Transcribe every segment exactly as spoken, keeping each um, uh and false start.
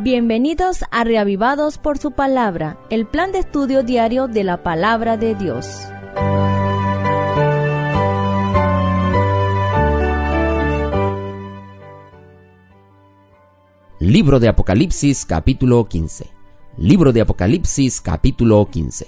Bienvenidos a Reavivados por su Palabra, el plan de estudio diario de la Palabra de Dios. Libro de Apocalipsis, capítulo quince. Libro de Apocalipsis, capítulo quince.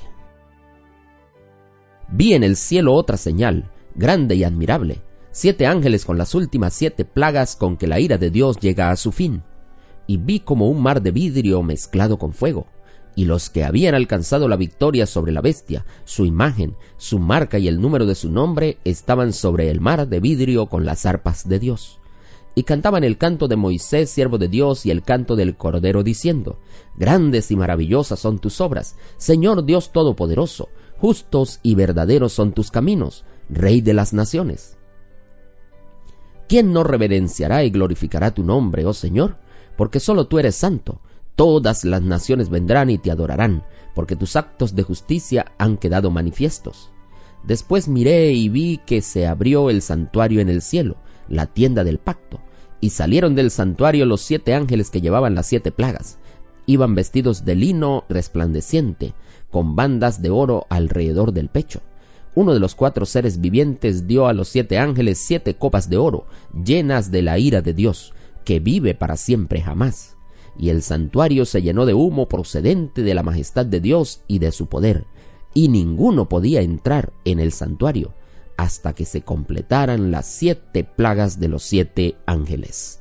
Vi en el cielo otra señal, grande y admirable, siete ángeles con las últimas siete plagas con que la ira de Dios llega a su fin. Y vi como un mar de vidrio mezclado con fuego, y los que habían alcanzado la victoria sobre la bestia, su imagen, su marca y el número de su nombre estaban sobre el mar de vidrio con las arpas de Dios. Y cantaban el canto de Moisés, siervo de Dios, y el canto del Cordero, diciendo: Grandes y maravillosas son tus obras, Señor Dios Todopoderoso, justos y verdaderos son tus caminos, Rey de las naciones. ¿Quién no reverenciará y glorificará tu nombre, oh Señor? Porque solo tú eres santo. Todas las naciones vendrán y te adorarán, porque tus actos de justicia han quedado manifiestos. Después miré y vi que se abrió el santuario en el cielo, la tienda del pacto, y salieron del santuario los siete ángeles que llevaban las siete plagas. Iban vestidos de lino resplandeciente, con bandas de oro alrededor del pecho. Uno de los cuatro seres vivientes dio a los siete ángeles siete copas de oro, llenas de la ira de Dios, que vive para siempre jamás. Y el santuario se llenó de humo procedente de la majestad de Dios y de su poder, y ninguno podía entrar en el santuario hasta que se completaran las siete plagas de los siete ángeles.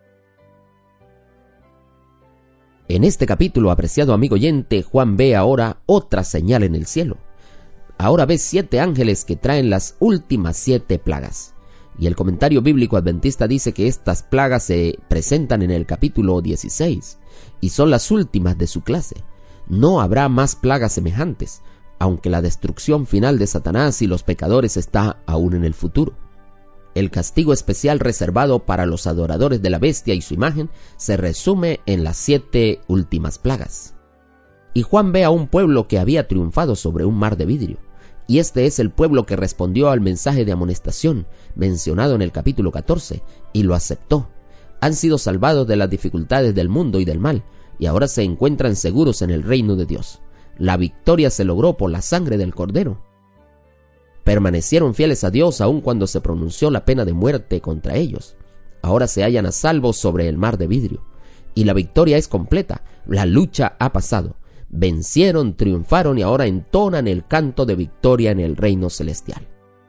En este capítulo, apreciado amigo oyente, Juan ve ahora otra señal en el cielo. Ahora ve siete ángeles que traen las últimas siete plagas. Y el comentario bíblico adventista dice que estas plagas se presentan en el capítulo dieciséis y son las últimas de su clase. No habrá más plagas semejantes, aunque la destrucción final de Satanás y los pecadores está aún en el futuro. El castigo especial reservado para los adoradores de la bestia y su imagen se resume en las siete últimas plagas. Y Juan ve a un pueblo que había triunfado sobre un mar de vidrio. Y este es el pueblo que respondió al mensaje de amonestación mencionado en el capítulo catorce y lo aceptó. Han sido salvados de las dificultades del mundo y del mal, y ahora se encuentran seguros en el reino de Dios. La victoria se logró por la sangre del Cordero. Permanecieron fieles a Dios aun cuando se pronunció la pena de muerte contra ellos. Ahora se hallan a salvo sobre el mar de vidrio, y la victoria es completa. La lucha ha pasado. Vencieron, triunfaron y ahora entonan el canto de victoria en el reino celestial.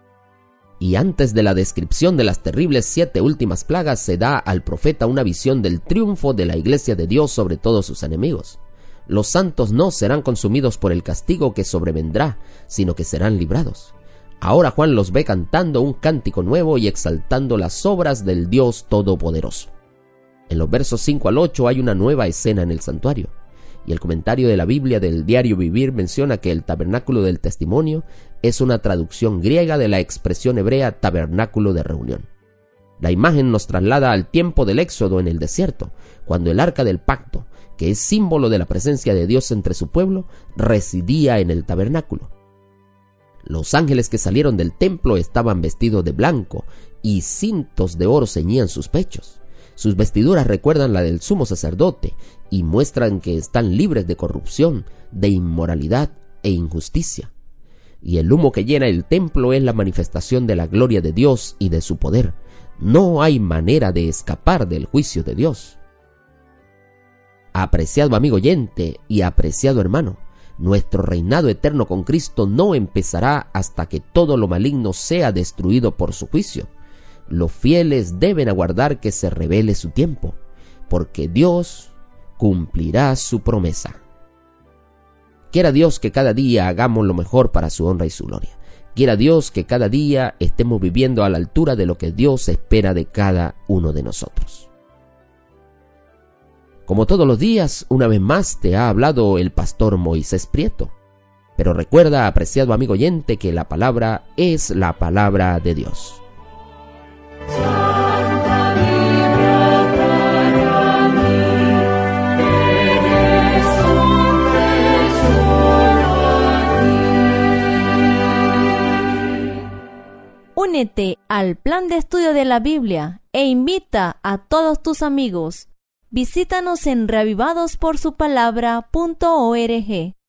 Y antes de la descripción de las terribles siete últimas plagas se da al profeta una visión del triunfo de la iglesia de Dios sobre todos sus enemigos. Los santos no serán consumidos por el castigo que sobrevendrá, sino que serán librados. Ahora Juan los ve cantando un cántico nuevo y exaltando las obras del Dios Todopoderoso. En los versos cinco al ocho hay una nueva escena en el santuario. Y el comentario de la Biblia del Diario Vivir menciona que el tabernáculo del testimonio es una traducción griega de la expresión hebrea tabernáculo de reunión. La imagen nos traslada al tiempo del éxodo en el desierto, cuando el arca del pacto, que es símbolo de la presencia de Dios entre su pueblo, residía en el tabernáculo. Los ángeles que salieron del templo estaban vestidos de blanco y cintos de oro ceñían sus pechos. Sus vestiduras recuerdan la del sumo sacerdote y muestran que están libres de corrupción, de inmoralidad e injusticia. Y el humo que llena el templo es la manifestación de la gloria de Dios y de su poder. No hay manera de escapar del juicio de Dios. Apreciado amigo oyente y apreciado hermano, nuestro reinado eterno con Cristo no empezará hasta que todo lo maligno sea destruido por su juicio. Los fieles deben aguardar que se revele su tiempo, porque Dios cumplirá su promesa. Quiera Dios que cada día hagamos lo mejor para su honra y su gloria. Quiera Dios que cada día estemos viviendo a la altura de lo que Dios espera de cada uno de nosotros. Como todos los días, una vez más te ha hablado el pastor Moisés Prieto. Pero recuerda, apreciado amigo oyente, que la palabra es la palabra de Dios. Santa Biblia para mí, eres un tesoro a ti. Únete al plan de estudio de la Biblia e invita a todos tus amigos. Visítanos en reavivados por su palabra punto org.